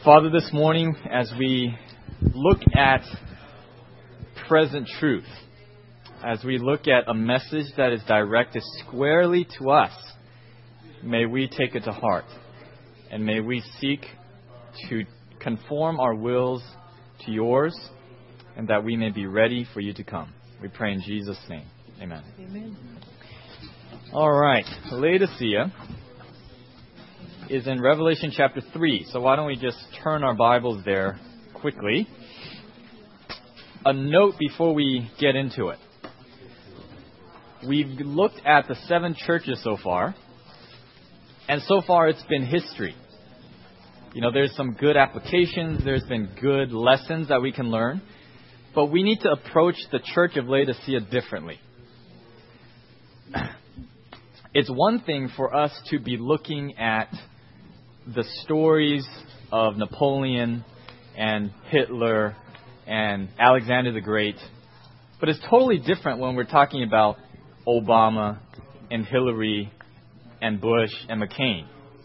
Father, this morning, as we look at present truth, as we look at a message that is directed squarely to us, may we take it to heart, and may we seek to conform our wills to yours, and that we may be ready for you to come. We pray in Jesus' name. Amen. Amen. All right. Laodicea is in Revelation chapter 3. So why don't we just turn our Bibles there quickly. A note before we get into it. We've looked at the 7 churches so far, and so far it's been history. You know, there's some good applications, there's been good lessons that we can learn, but we need to approach the church of Laodicea differently. It's one thing for us to be looking at the stories of Napoleon and Hitler and Alexander the Great, but it's totally different when we're talking about Obama and Hillary and Bush and McCain.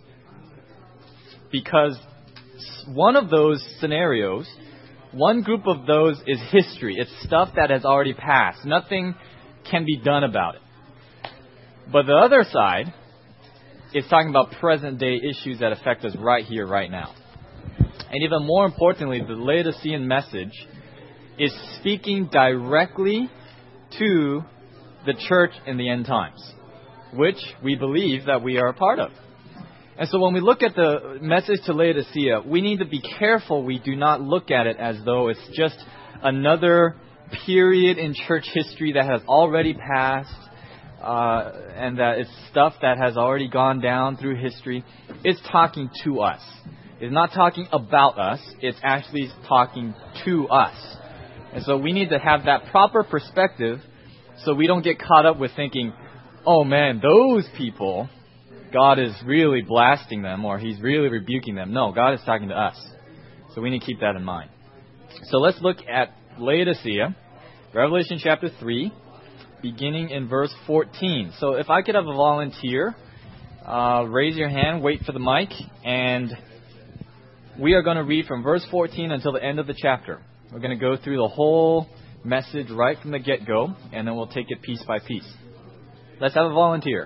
Because one of those scenarios, one group of those is history. It's stuff that has already passed. Nothing can be done about it. But the other side is talking about present day issues that affect us right here, right now. And even more importantly, the Laodicean message is speaking directly to the church in the end times, which we believe that we are a part of. And so when we look at the message to Laodicea, we need to be careful we do not look at it as though it's just another period in church history that has already passed, and that it's stuff that has already gone down through history. It's talking to us. It's not talking about us. It's actually talking to us. And so we need to have that proper perspective so we don't get caught up with thinking, oh man, those people, God is really blasting them or He's really rebuking them. No, God is talking to us. So we need to keep that in mind. So let's look at Laodicea, Revelation chapter 3. Beginning in verse 14. So if I could have a volunteer, raise your hand, wait for the mic, and we are going to read from verse 14 until the end of the chapter. We're going to go through the whole message right from the get-go, and then we'll take it piece by piece. Let's have a volunteer.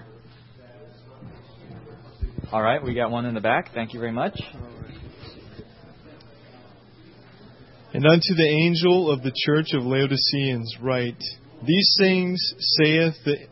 All right, we got one in the back. Thank you very much. And unto the angel of the church of Laodiceans write, These things saith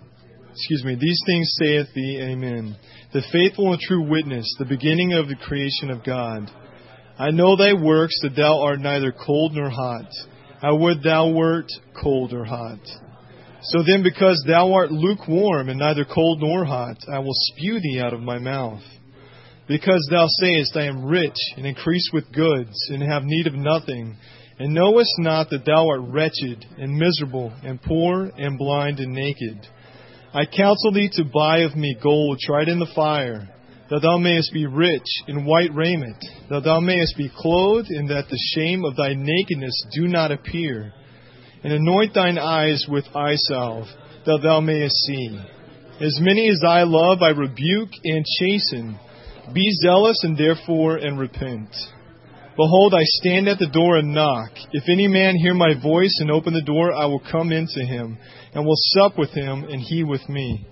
the Amen, the faithful and true witness, the beginning of the creation of God. I know thy works, that thou art neither cold nor hot. I would thou wert cold or hot. So then, because thou art lukewarm, and neither cold nor hot, I will spew thee out of my mouth. Because thou sayest, I am rich, and increase with goods, and have need of nothing, and knowest not that thou art wretched, and miserable, and poor, and blind, and naked. I counsel thee to buy of me gold tried in the fire, that thou mayest be rich in white raiment, that thou mayest be clothed, and that the shame of thy nakedness do not appear. And anoint thine eyes with eye salve, that thou mayest see. As many as I love, I rebuke and chasten. Be zealous, and therefore, and repent. Behold, I stand at the door and knock. If any man hear my voice and open the door, I will come into him, and will sup with him, and he with me.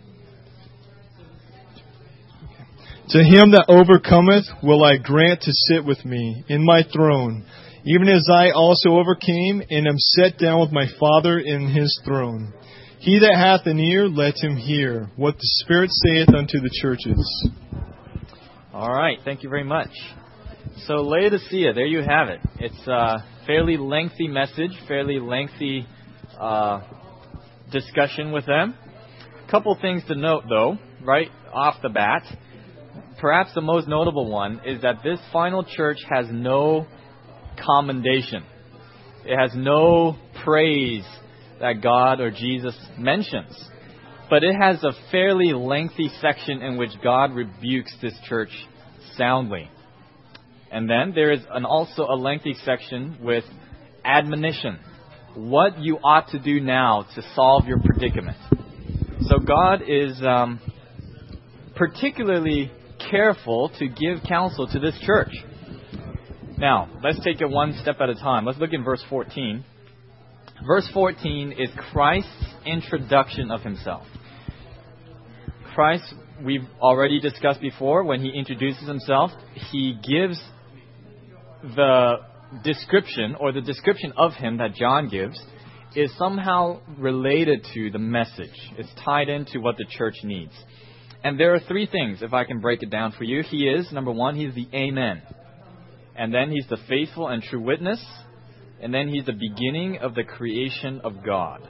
To him that overcometh will I grant to sit with me in my throne, even as I also overcame, and am set down with my Father in His throne. He that hath an ear, let him hear what the Spirit saith unto the churches. All right, thank you very much. So Laodicea, there you have it. It's a fairly lengthy message, fairly lengthy discussion with them. A couple things to note, though, right off the bat. Perhaps the most notable one is that this final church has no commendation. It has no praise that God or Jesus mentions. But it has a fairly lengthy section in which God rebukes this church soundly. And then there is also a lengthy section with admonition. What you ought to do now to solve your predicament. So God is particularly careful to give counsel to this church. Now, let's take it one step at a time. Let's look in verse 14. Verse 14 is Christ's introduction of himself. Christ, we've already discussed before, when he introduces himself, he gives the description, or the description of him that John gives, is somehow related to the message. It's tied into what the church needs. And there are three things, if I can break it down for you. He is, number one, he's the Amen. And then he's the faithful and true witness. And then he's the beginning of the creation of God.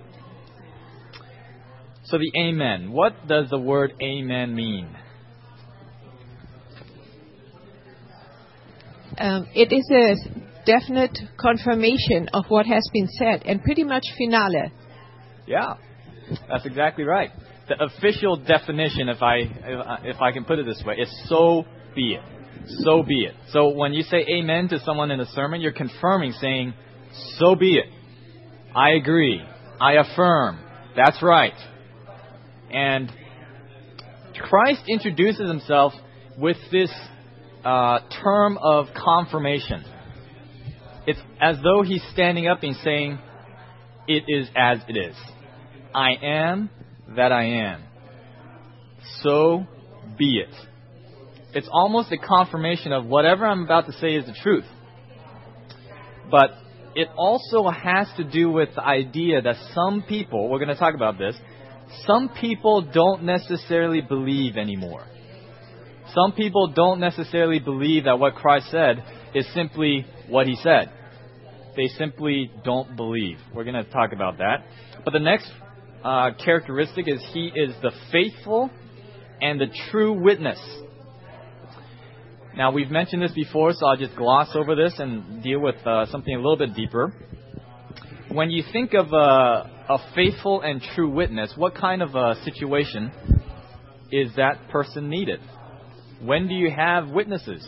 So the Amen. What does the word Amen mean? It is a definite confirmation of what has been said, and pretty much finale. Yeah, that's exactly right. The official definition, if I can put it this way, is so be it. So be it. So when you say amen to someone in a sermon, you're confirming, saying, so be it. I agree. I affirm. That's right. And Christ introduces himself with this term of confirmation. It's as though he's standing up and saying, it is as it is. I am that I am. So be it. It's almost a confirmation of whatever I'm about to say is the truth. But it also has to do with the idea that some people, we're going to talk about this, some people don't necessarily believe anymore. Some people don't necessarily believe that what Christ said is simply what he said. They simply don't believe. We're going to talk about that. But the next characteristic is he is the faithful and the true witness. Now, we've mentioned this before, so I'll just gloss over this and deal with something a little bit deeper. When you think of a faithful and true witness, what kind of a situation is that person needed? When do you have witnesses?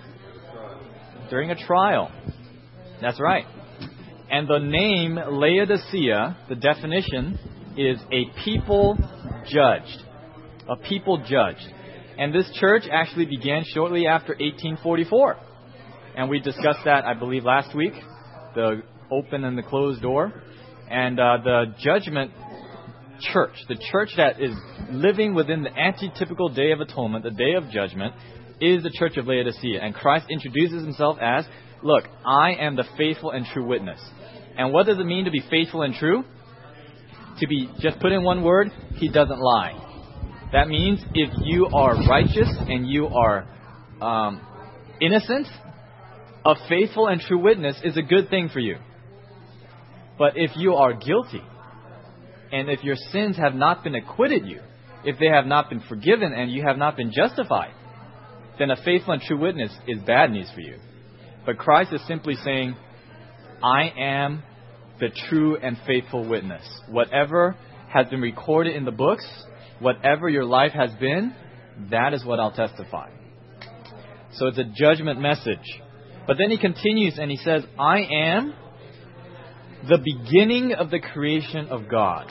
During a trial. That's right. And the name Laodicea, the definition, is a people judged. A people judged. And this church actually began shortly after 1844. And we discussed that, I believe, last week. The open and the closed door. And the judgment church, the church that is living within the antitypical day of atonement, the day of judgment, is the church of Laodicea. And Christ introduces himself as, look, I am the faithful and true witness. And what does it mean to be faithful and true? To be, just put in one word, he doesn't lie. That means if you are righteous and you are innocent, a faithful and true witness is a good thing for you. But if you are guilty, and if your sins have not been acquitted you, if they have not been forgiven and you have not been justified, then a faithful and true witness is bad news for you. But Christ is simply saying, I am the true and faithful witness. Whatever has been recorded in the books, whatever your life has been, that is what I'll testify. So it's a judgment message. But then he continues and he says, I am the beginning of the creation of God.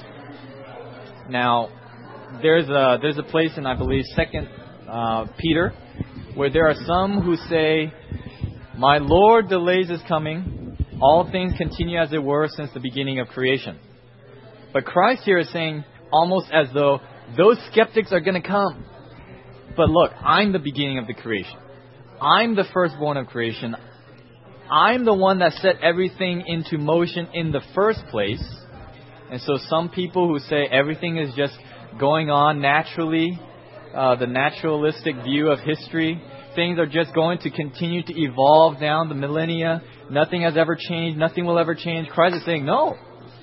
Now, there's a place in, I believe, 2 Peter, where there are some who say, my Lord delays his coming. All things continue as they were since the beginning of creation. But Christ here is saying, almost as though those skeptics are going to come. But look, I'm the beginning of the creation. I'm the firstborn of creation. I'm the one that set everything into motion in the first place. And so some people who say everything is just going on naturally, the naturalistic view of history, things are just going to continue to evolve down the millennia. Nothing has ever changed. Nothing will ever change. Christ is saying, no.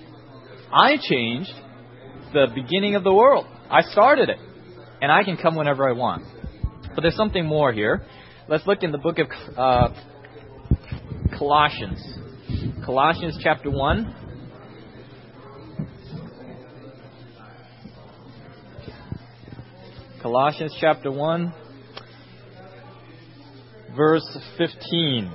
I changed the beginning of the world. I started it. And I can come whenever I want. But there's something more here. Let's look in the book of Colossians. Colossians chapter 1. Colossians chapter 1, verse 15.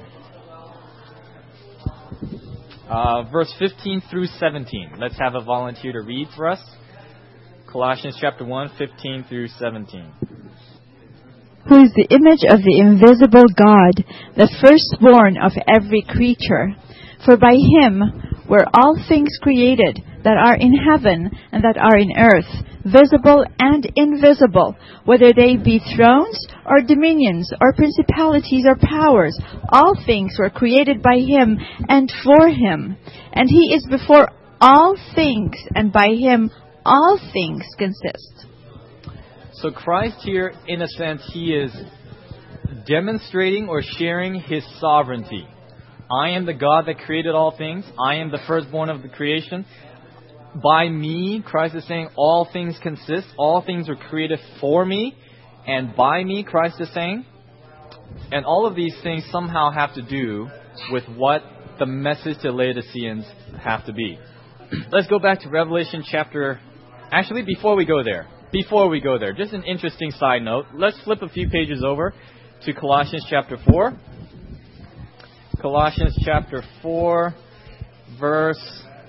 Verse 15 through 17. Let's have a volunteer to read for us. Colossians chapter 1, 15 through 17. who is the image of the invisible God, the firstborn of every creature. For by him were all things created, that are in heaven and that are in earth, visible and invisible, whether they be thrones or dominions or principalities or powers. All things were created by him and for him. And he is before all things, and by him all things consist. So Christ here, in a sense, he is demonstrating or sharing his sovereignty. I am the God that created all things. I am the firstborn of the creation. By me, Christ is saying, all things consist. All things were created for me. And by me, Christ is saying. And all of these things somehow have to do with what the message to Laodiceans have to be. Let's go back to Revelation chapter... Actually, before we go there, just an interesting side note. Let's flip a few pages over to Colossians chapter 4. Colossians chapter 4, verse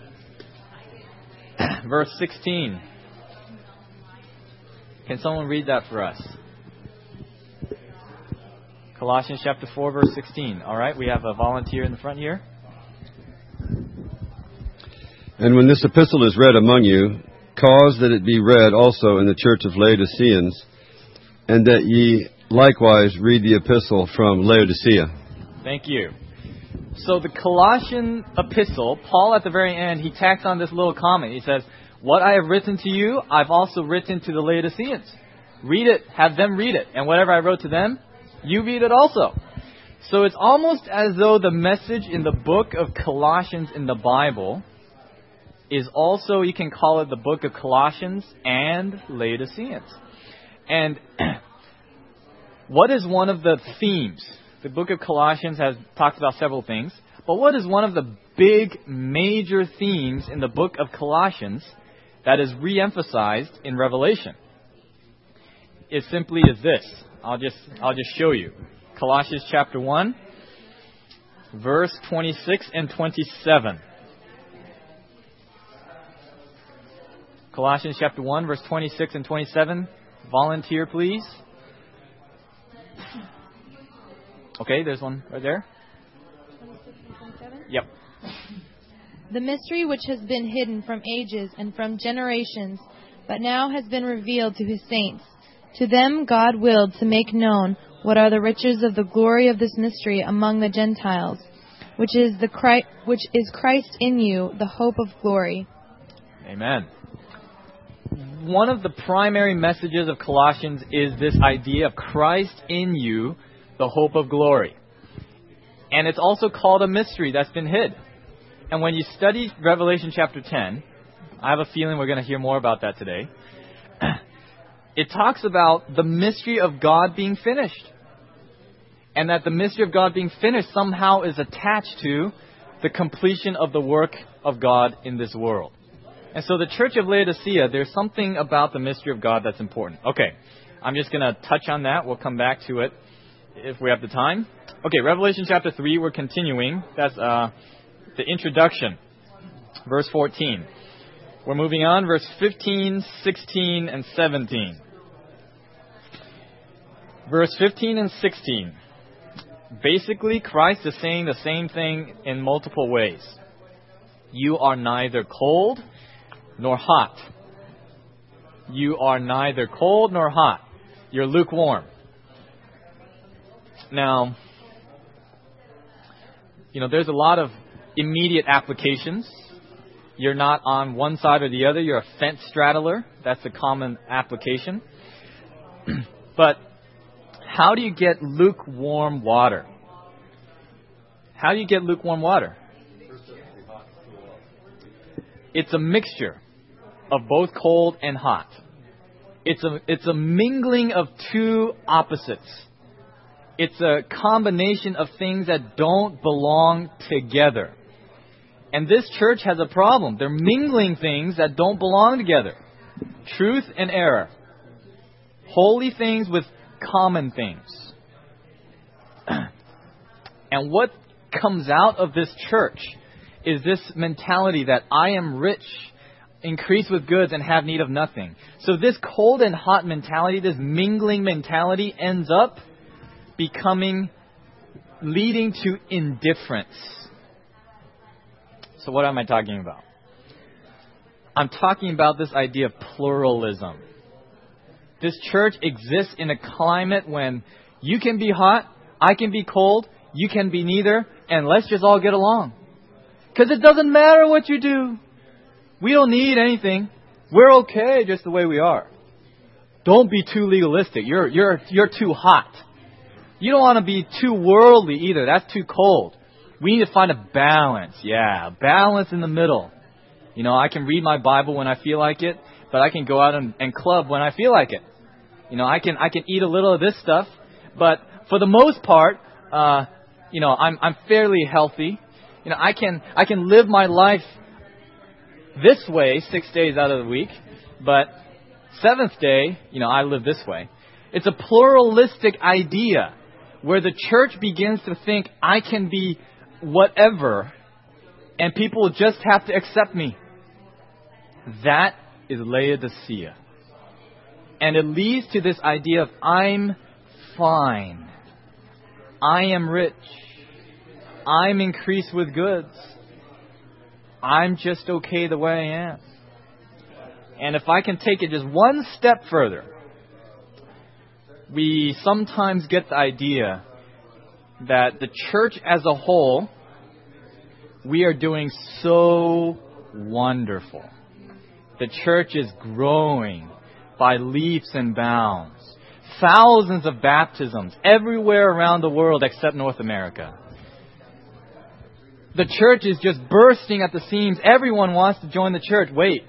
16. Can someone read that for us? Colossians chapter 4, verse 16. All right, we have a volunteer in the front here. And when this epistle is read among you, cause that it be read also in the church of Laodiceans, and that ye likewise read the epistle from Laodicea. Thank you. So the Colossian epistle, Paul at the very end, he tacks on this little comment. He says, what I have written to you, I've also written to the Laodiceans. Read it, have them read it. And whatever I wrote to them, you read it also. So it's almost as though the message in the book of Colossians in the Bible is also, you can call it the book of Colossians and Laodiceans. And what is one of the themes? The book of Colossians talks about several things, but what is one of the big major themes in the book of Colossians that is re-emphasized in Revelation? It simply is this. I'll just show you. Colossians chapter 1, verse 26 and 27. Colossians chapter 1, verse 26 and 27. Volunteer, please. Okay, there's one right there. 26 and 27? Yep. The mystery which has been hidden from ages and from generations, but now has been revealed to his saints. To them God willed to make known what are the riches of the glory of this mystery among the Gentiles, which is Christ in you, the hope of glory. Amen. One of the primary messages of Colossians is this idea of Christ in you, the hope of glory. And it's also called a mystery that's been hid. And when you study Revelation chapter 10, I have a feeling we're going to hear more about that today. It talks about the mystery of God being finished. And that the mystery of God being finished somehow is attached to the completion of the work of God in this world. And so the church of Laodicea, there's something about the mystery of God that's important. Okay, I'm just going to touch on that. We'll come back to it if we have the time. Okay, Revelation chapter 3, we're continuing. That's the introduction, verse 14. We're moving on, verse 15, 16, and 17. Verse 15 and 16. Basically, Christ is saying the same thing in multiple ways. You are neither cold nor hot. You are neither cold nor hot. You're lukewarm. Now, there's a lot of immediate applications. You're not on one side or the other. You're a fence straddler. That's a common application. But how do you get lukewarm water? How do you get lukewarm water? It's a mixture of both cold and hot. It's a mingling of two opposites. It's a combination of things that don't belong together. And this church has a problem. They're mingling things that don't belong together. Truth and error. Holy things with common things. And what comes out of this church is this mentality that I am rich, increase with goods and have need of nothing. So this cold and hot mentality, this mingling mentality ends up leading to indifference. So what am I talking about? I'm talking about this idea of pluralism. This church exists in a climate when you can be hot, I can be cold, you can be neither, and let's just all get along. Because it doesn't matter what you do. We don't need anything. We're okay just the way we are. Don't be too legalistic. You're too hot. You don't want to be too worldly either. That's too cold. We need to find a balance. Yeah, balance in the middle. You know, I can read my Bible when I feel like it, but I can go out and club when I feel like it. You know, I can eat a little of this stuff, but for the most part, you know, I'm fairly healthy. You know, I can live my life this way 6 days out of the week, but seventh day, you know, I live this way. It's a pluralistic idea where the church begins to think I can be whatever and people just have to accept me. That is Laodicea. And it leads to this idea of I'm fine. I am rich. I'm increased with goods. I'm just okay the way I am. And if I can take it just one step further, we sometimes get the idea that the church as a whole, we are doing so wonderful. The church is growing by leaps and bounds. Thousands of baptisms everywhere around the world except North America. The church is just bursting at the seams. Everyone wants to join the church. Wait.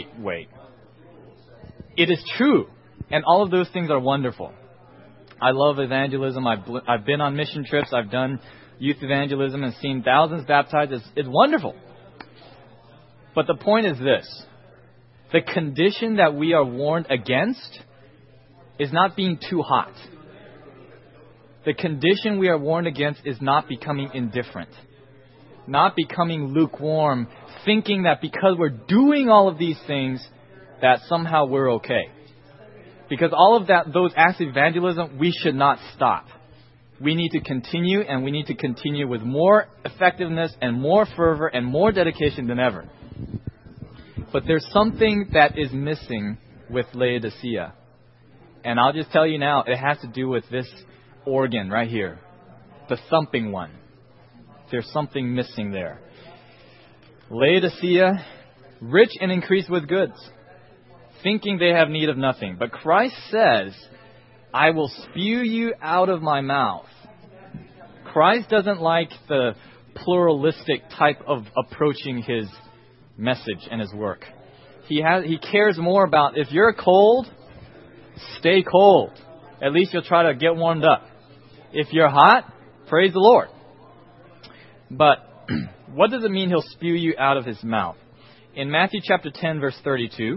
It is true. And all of those things are wonderful. I love evangelism. I've been on mission trips. I've done youth evangelism and seen thousands baptized. It's wonderful. But the point is this. The condition that we are warned against is not being too hot. The condition we are warned against is not becoming indifferent. Not becoming lukewarm, thinking that because we're doing all of these things, that somehow we're okay. Because all of those acts of evangelism, we should not stop. We need to continue, and we need to continue with more effectiveness and more fervor and more dedication than ever. But there's something that is missing with Laodicea. And I'll just tell you now, it has to do with this organ right here. The thumping one. There's something missing there. Laodicea, rich and increased with goods, thinking they have need of nothing. But Christ says, I will spew you out of my mouth. Christ doesn't like the pluralistic type of approaching his message and his work. He cares more about if you're cold, stay cold. At least you'll try to get warmed up. If you're hot, praise the Lord. But what does it mean he'll spew you out of his mouth? In Matthew chapter 10, verse 32,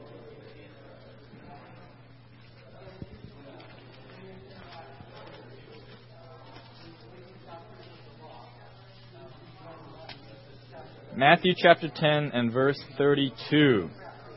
Matthew chapter 10 and verse 32.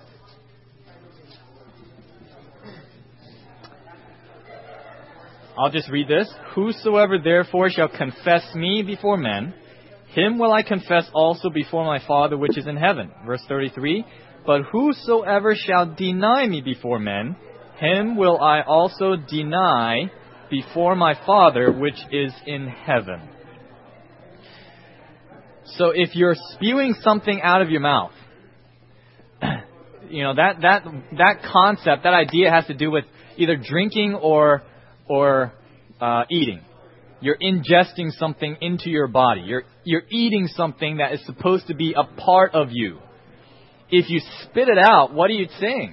I'll just read this. Whosoever therefore shall confess me before men, him will I confess also before my Father which is in heaven. Verse 33. But whosoever shall deny me before men, him will I also deny before my Father which is in heaven. So if you're spewing something out of your mouth, you know, that concept, that idea has to do with either drinking or eating. You're ingesting something into your body. You're eating something that is supposed to be a part of you. If you spit it out, what are you saying?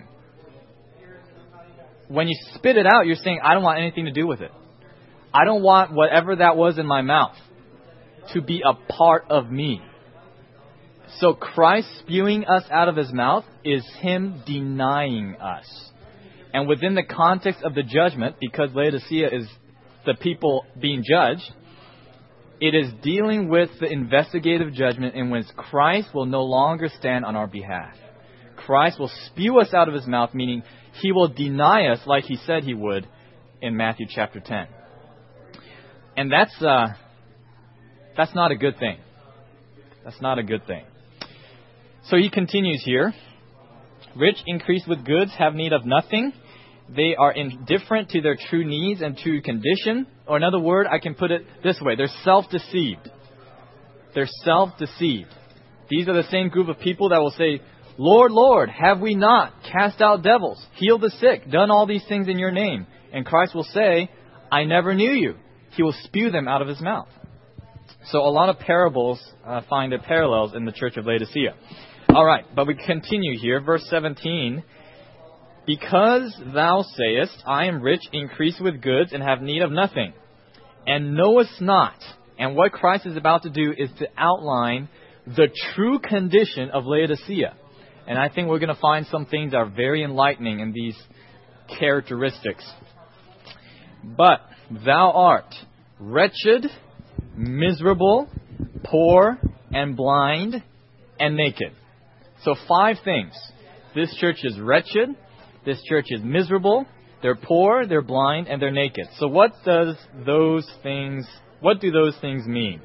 When you spit it out, you're saying, I don't want anything to do with it. I don't want whatever that was in my mouth to be a part of me. So Christ spewing us out of his mouth is him denying us. And within the context of the judgment, because Laodicea is the people being judged, it is dealing with the investigative judgment in which Christ will no longer stand on our behalf. Christ will spew us out of his mouth, meaning he will deny us like he said he would in Matthew chapter 10. And that's not a good thing. That's not a good thing. So he continues here. Rich increase with goods, have need of nothing. They are indifferent to their true needs and true condition. Or another word, I can put it this way. They're self-deceived. They're self-deceived. These are the same group of people that will say, Lord, Lord, have we not cast out devils, healed the sick, done all these things in your name? And Christ will say, I never knew you. He will spew them out of his mouth. So a lot of parables find their parallels in the church of Laodicea. All right, but we continue here. Verse 17. Because thou sayest, I am rich, increase with goods, and have need of nothing, and knowest not. And what Christ is about to do is to outline the true condition of Laodicea. And I think we're going to find some things that are very enlightening in these characteristics. But thou art wretched, miserable, poor, and blind, and naked. So 5 things. This church is wretched. This church is miserable. They're poor, they're blind, and they're naked. So what do those things mean?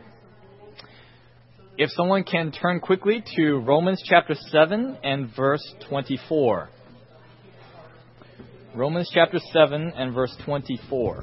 If someone can turn quickly to Romans chapter 7 and verse 24. Romans chapter 7 and verse 24.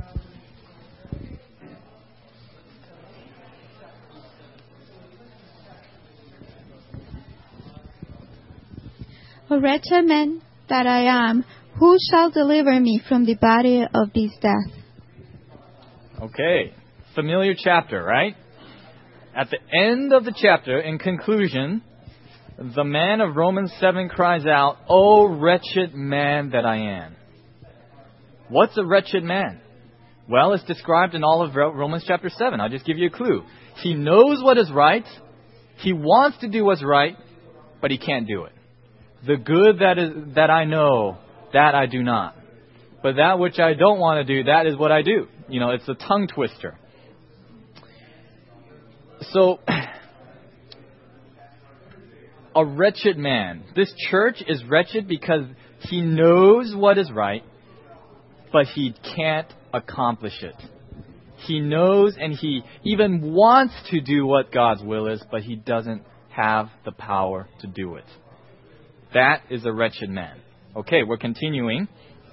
O wretched man that I am, who shall deliver me from the body of this death? Okay, familiar chapter, right? At the end of the chapter, in conclusion, the man of Romans 7 cries out, O wretched man that I am. What's a wretched man? Well, it's described in all of Romans chapter 7. I'll just give you a clue. He knows what is right. He wants to do what's right, but he can't do it. The good that I know, that I do not. But that which I don't want to do, that is what I do. You know, it's a tongue twister. So, a wretched man. This church is wretched because he knows what is right, but he can't accomplish it. He knows and he even wants to do what God's will is, but he doesn't have the power to do it. That is a wretched man. Okay, we're continuing.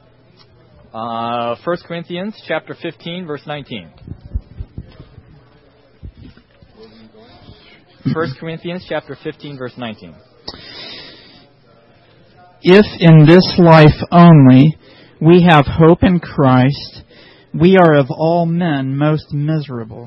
1 Corinthians chapter 15, verse 19. 1 Corinthians chapter 15, verse 19. If in this life only we have hope in Christ, we are of all men most miserable.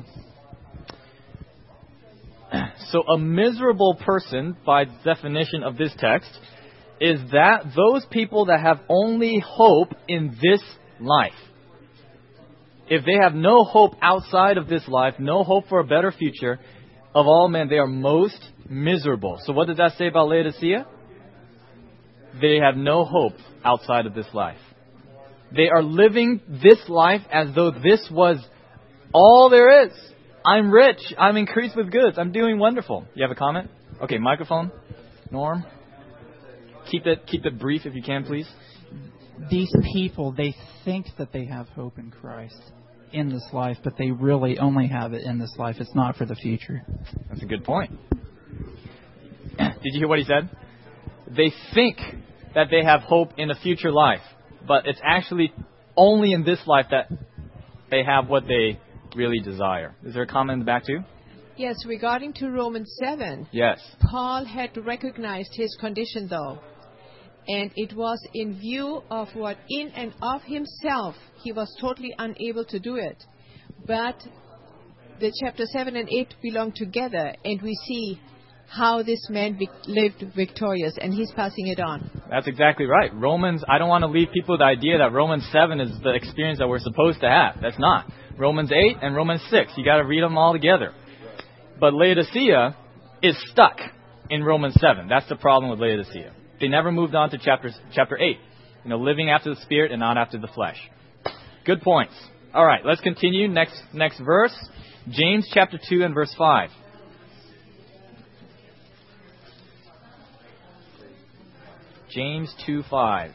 So a miserable person, by definition of this text, is that those people that have only hope in this life. If they have no hope outside of this life, no hope for a better future, of all men, they are most miserable. So what does that say about Laodicea? They have no hope outside of this life. They are living this life as though this was all there is. I'm rich. I'm increased with goods. I'm doing wonderful. You have a comment? Okay, microphone. Norm? Keep it brief if you can, please. These people, they think that they have hope in Christ in this life, but they really only have it in this life. It's not for the future. That's a good point. Did you hear what he said? They think that they have hope in a future life, but it's actually only in this life that they have what they really desire. Is there a comment in the back too? Yes, regarding to Romans 7. Yes. Paul had recognized his condition though. And it was in view of what in and of himself he was totally unable to do it. But the chapter 7 and 8 belong together, and we see how this man lived victorious, and he's passing it on. That's exactly right. Romans, I don't want to leave people with the idea that Romans 7 is the experience that we're supposed to have. That's not. Romans 8 and Romans 6, you got to read them all together. But Laodicea is stuck in Romans 7. That's the problem with Laodicea. They never moved on to chapter 8. Living after the Spirit and not after the flesh. Good points. All right, let's continue. Next verse. James chapter 2 and verse 5. James 2:5.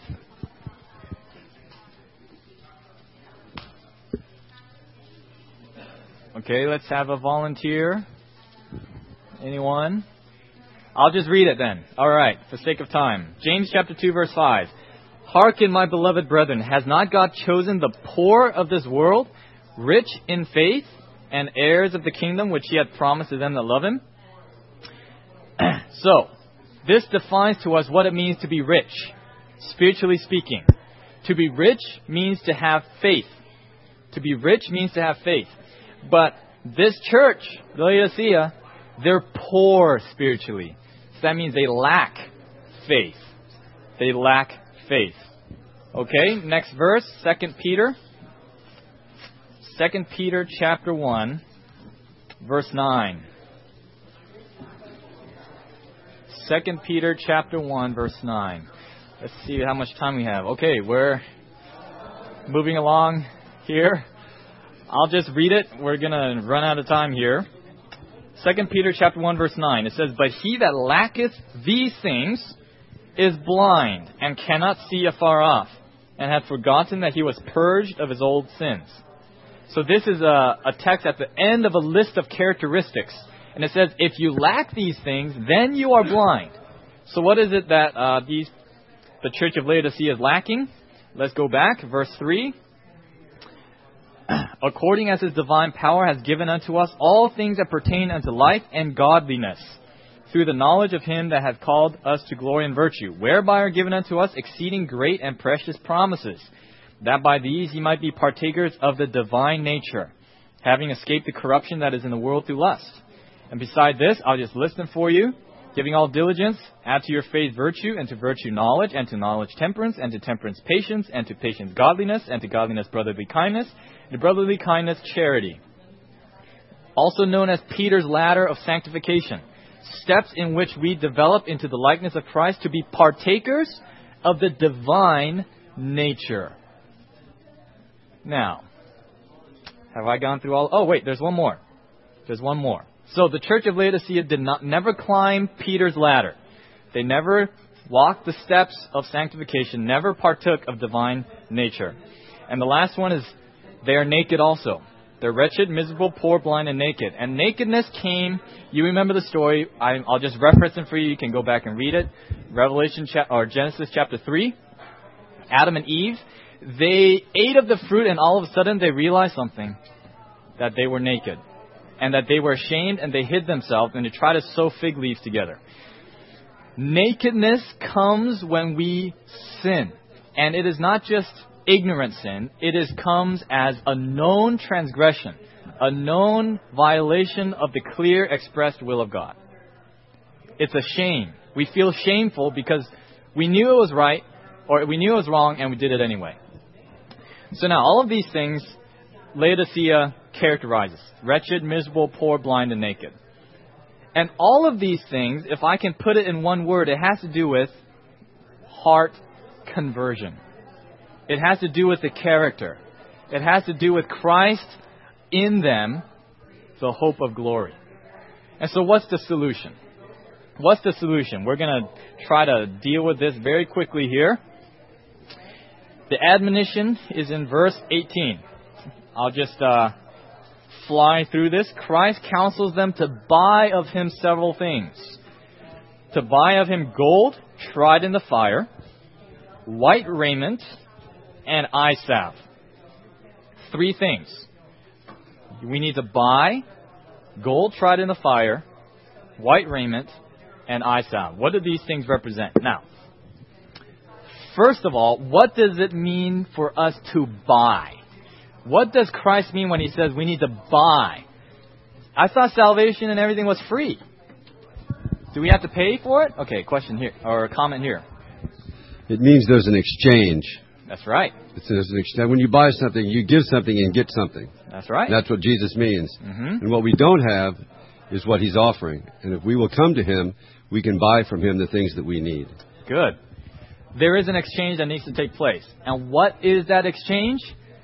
Okay, let's have a volunteer. Anyone? I'll just read it then. All right, for sake of time. James chapter 2, verse 5. Hearken, my beloved brethren, has not God chosen the poor of this world, rich in faith, and heirs of the kingdom which he hath promised to them that love him? So, this defines to us what it means to be rich, spiritually speaking. To be rich means to have faith. To be rich means to have faith. But this church, Laodicea, they're poor spiritually. So that means they lack faith. They lack faith. Okay, next verse, 2 Peter. 2 Peter chapter 1, verse 9. 2 Peter chapter 1, verse 9. Let's see how much time we have. Okay, we're moving along here. I'll just read it. We're going to run out of time here. 2 Peter chapter 1, verse 9. It says, But he that lacketh these things is blind, and cannot see afar off, and hath forgotten that he was purged of his old sins. So this is a text at the end of a list of characteristics. And it says, if you lack these things, then you are blind. So what is it that the church of Laodicea is lacking? Let's go back. Verse 3. According as his divine power has given unto us all things that pertain unto life and godliness, through the knowledge of him that hath called us to glory and virtue, whereby are given unto us exceeding great and precious promises, that by these ye might be partakers of the divine nature, having escaped the corruption that is in the world through lust. And beside this, I'll just list them for you. Giving all diligence, add to your faith virtue, and to virtue knowledge, and to knowledge temperance, and to temperance patience, and to patience godliness, and to godliness brotherly kindness, and to brotherly kindness charity. Also known as Peter's ladder of sanctification. Steps in which we develop into the likeness of Christ to be partakers of the divine nature. Now, have I gone through all? Oh, wait, there's one more. There's one more. So the church of Laodicea never climb Peter's ladder. They never walked the steps of sanctification, never partook of divine nature. And the last one is they are naked also. They're wretched, miserable, poor, blind, and naked. And nakedness came, you remember the story, I'll just reference it for you, you can go back and read it. Genesis chapter 3, Adam and Eve, they ate of the fruit and all of a sudden they realized something, that they were naked. And that they were ashamed and they hid themselves and they tried to sew fig leaves together. Nakedness comes when we sin. And it is not just ignorant sin. It comes as a known transgression. A known violation of the clear expressed will of God. It's a shame. We feel shameful because we knew it was right or we knew it was wrong and we did it anyway. So now all of these things Laodicea characterizes. Wretched, miserable, poor, blind, and naked. And all of these things, if I can put it in one word, it has to do with heart conversion. It has to do with the character. It has to do with Christ in them, the hope of glory. And so what's the solution? What's the solution? We're going to try to deal with this very quickly here. The admonition is in verse 18. I'll just fly through this. Christ counsels them to buy of him several things. To buy of him gold tried in the fire, white raiment, and eye salve. 3 things. We need to buy gold tried in the fire, white raiment, and eye salve. What do these things represent? Now, first of all, what does it mean for us to buy? What does Christ mean when he says we need to buy? I thought salvation and everything was free. Do we have to pay for it? Okay, question here, or comment here. It means there's an exchange. That's right. When you buy something, you give something and get something. That's right. And that's what Jesus means. Mm-hmm. And what we don't have is what he's offering. And if we will come to him, we can buy from him the things that we need. Good. There is an exchange that needs to take place. And what is that exchange?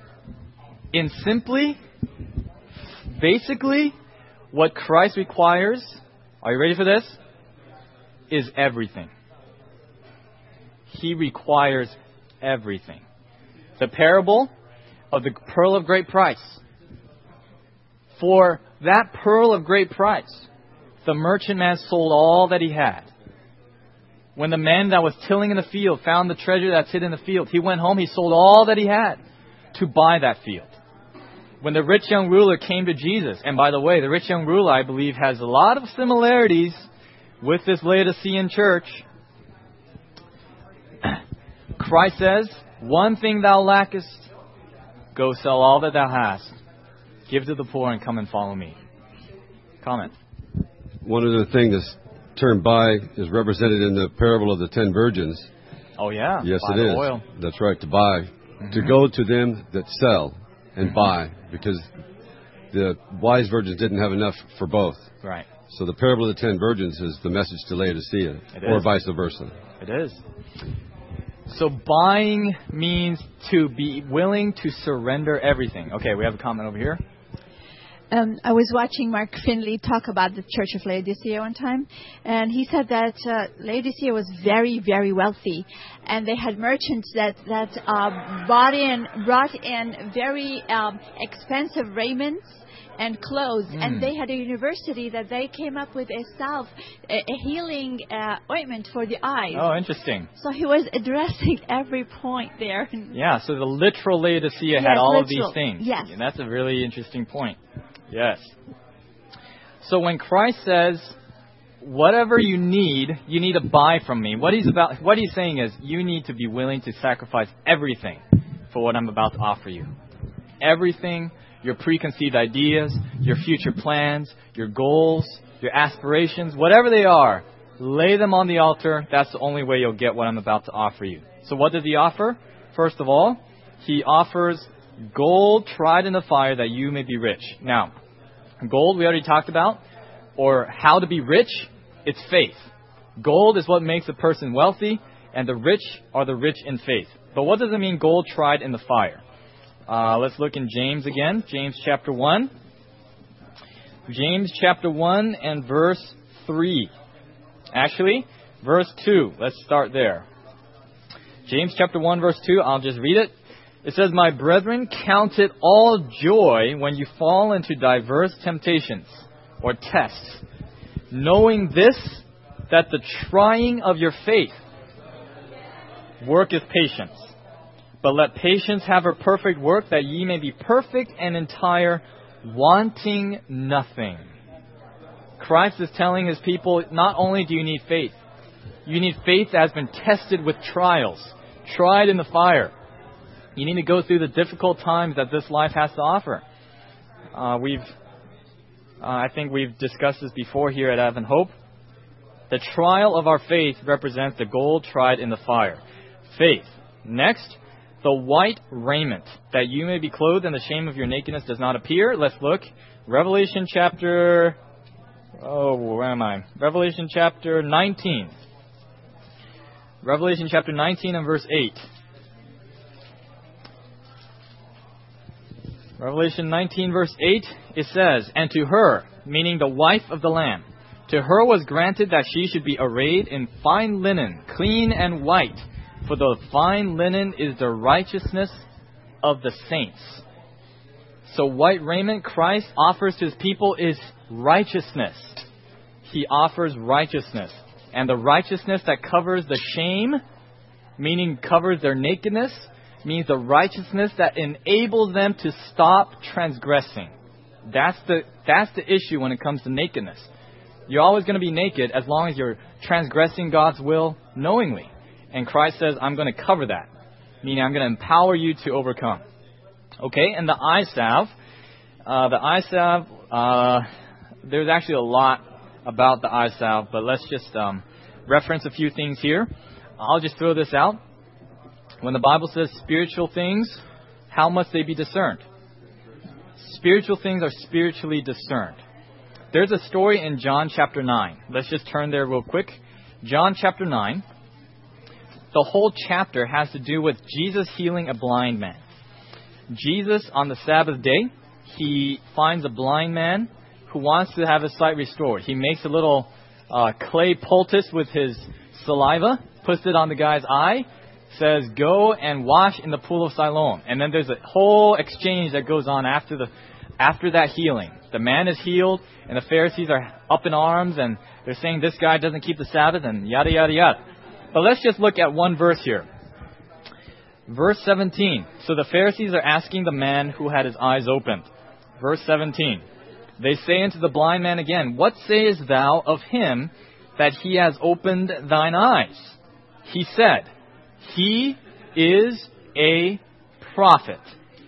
Basically, what Christ requires, are you ready for this? Is everything. He requires everything. The parable of the pearl of great price. For that pearl of great price, the merchantman sold all that he had. When the man that was tilling in the field found the treasure that's hid in the field, he went home, he sold all that he had to buy that field. When the rich young ruler came to Jesus, and by the way, the rich young ruler, I believe, has a lot of similarities with this Laodicean church. Christ says, one thing thou lackest, go sell all that thou hast, give to the poor, and come and follow me. Comment. One other thing, this term buy is represented in the parable of the 10 virgins. Oh, yeah. Yes, buy it the is. Oil. That's right, to buy. Mm-hmm. To go to them that sell and buy, because the wise virgins didn't have enough for both. Right. So the parable of the 10 virgins is the message to Laodicea, or vice versa. It is. So buying means to be willing to surrender everything. Okay, we have a comment over here. I was watching Mark Finley talk about the Church of Laodicea one time, and he said that Laodicea was very, very wealthy, and they had merchants that brought in very expensive raiments and clothes, and they had a university that they came up with a healing ointment for the eyes. Oh, interesting. So he was addressing every point there. Yeah, so the literal Laodicea had all of these things. Yes. And that's a really interesting point. Yes. So when Christ says, whatever you need to buy from me, what he's saying is, you need to be willing to sacrifice everything for what I'm about to offer you. Everything, your preconceived ideas, your future plans, your goals, your aspirations, whatever they are, lay them on the altar. That's the only way you'll get what I'm about to offer you. So what does he offer? First of all, he offers gold tried in the fire that you may be rich. Now, gold we already talked about, or how to be rich, it's faith. Gold is what makes a person wealthy, and the rich are the rich in faith. But what does it mean, gold tried in the fire? Let's look in James again, James chapter 1. James chapter 1 and verse 3. Actually, verse 2. Let's start there. James chapter 1 verse 2, I'll just read it. It says, my brethren, count it all joy when you fall into diverse temptations or tests, knowing this, that the trying of your faith worketh patience. But let patience have her perfect work, that ye may be perfect and entire, wanting nothing. Christ is telling his people, not only do you need faith, you need faith that has been tested with trials, tried in the fire. You need to go through the difficult times that this life has to offer. I think we've discussed this before here at Advent Hope. The trial of our faith represents the gold tried in the fire. Faith. Next, the white raiment, that you may be clothed and the shame of your nakedness does not appear. Let's look. Revelation chapter... where am I? Revelation chapter 19. Revelation chapter 19 and verse 8. Revelation 19 verse 8, it says, and to her, meaning the wife of the Lamb, to her was granted that she should be arrayed in fine linen, clean and white, for the fine linen is the righteousness of the saints. So white raiment Christ offers to his people is righteousness. He offers righteousness. And the righteousness that covers the shame, meaning covers their nakedness, means the righteousness that enables them to stop transgressing. That's the issue when it comes to nakedness. You're always going to be naked as long as you're transgressing God's will knowingly. And Christ says, I'm going to cover that. Meaning I'm going to empower you to overcome. Okay, and the eye salve. There's actually a lot about the eye salve, but let's just reference a few things here. I'll just throw this out. When the Bible says spiritual things, how must they be discerned? Spiritual things are spiritually discerned. There's a story in John chapter 9. Let's just turn there real quick. John chapter 9. The whole chapter has to do with Jesus healing a blind man. Jesus, on the Sabbath day, he finds a blind man who wants to have his sight restored. He makes a little clay poultice with his saliva, puts it on the guy's eye, says, go and wash in the pool of Siloam. And then there's a whole exchange that goes on after that healing. The man is healed, and the Pharisees are up in arms, and they're saying this guy doesn't keep the Sabbath, and yada, yada, yada. But let's just look at one verse here. Verse 17. So the Pharisees are asking the man who had his eyes opened. Verse 17. They say unto the blind man again, what sayest thou of him that he has opened thine eyes? He said, he is a prophet.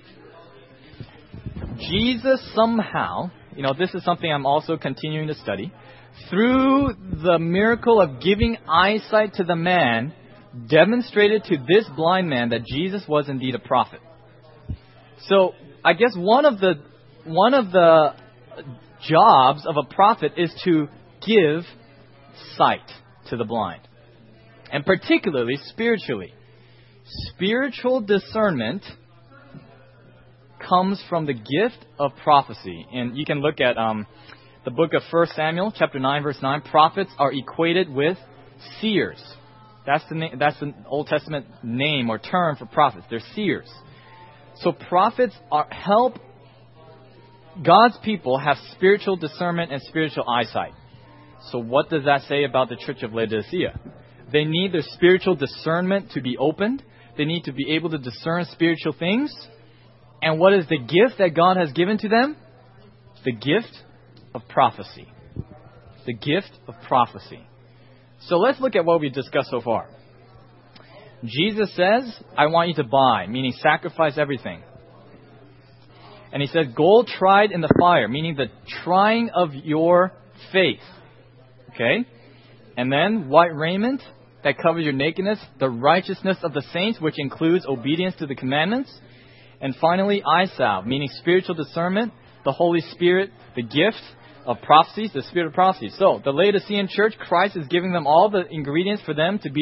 Jesus somehow, this is something I'm also continuing to study, through the miracle of giving eyesight to the man, demonstrated to this blind man that Jesus was indeed a prophet. So I guess one of the jobs of a prophet is to give sight to the blind. And particularly spiritually. Spiritual discernment comes from the gift of prophecy. And you can look at the book of 1 Samuel, chapter 9, verse 9. Prophets are equated with seers. That's the Old Testament name or term for prophets. They're seers. So prophets help God's people have spiritual discernment and spiritual eyesight. So what does that say about the Church of Laodicea? They need their spiritual discernment to be opened. They need to be able to discern spiritual things. And what is the gift that God has given to them? The gift of prophecy. The gift of prophecy. So let's look at what we've discussed so far. Jesus says, I want you to buy, meaning sacrifice everything. And he says, gold tried in the fire, meaning the trying of your faith. Okay? And then white raiment that covers your nakedness, the righteousness of the saints, which includes obedience to the commandments. And finally, eye salve, meaning spiritual discernment, the Holy Spirit, the gift of prophecies, the spirit of prophecy. So, the Laodicean church, Christ is giving them all the ingredients for them to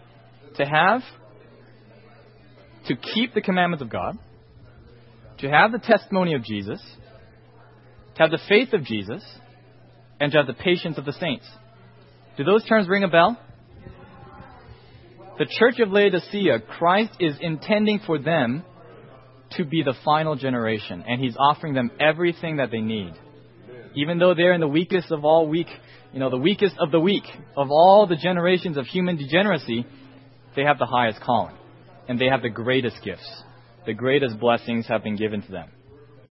keep the commandments of God, to have the testimony of Jesus, to have the faith of Jesus, and to have the patience of the saints. Do those terms ring a bell? The Church of Laodicea, Christ is intending for them to be the final generation, and He's offering them everything that they need. Even though they're in the weakest of all weak, the weakest of the weak, of all the generations of human degeneracy, they have the highest calling, and they have the greatest gifts. The greatest blessings have been given to them.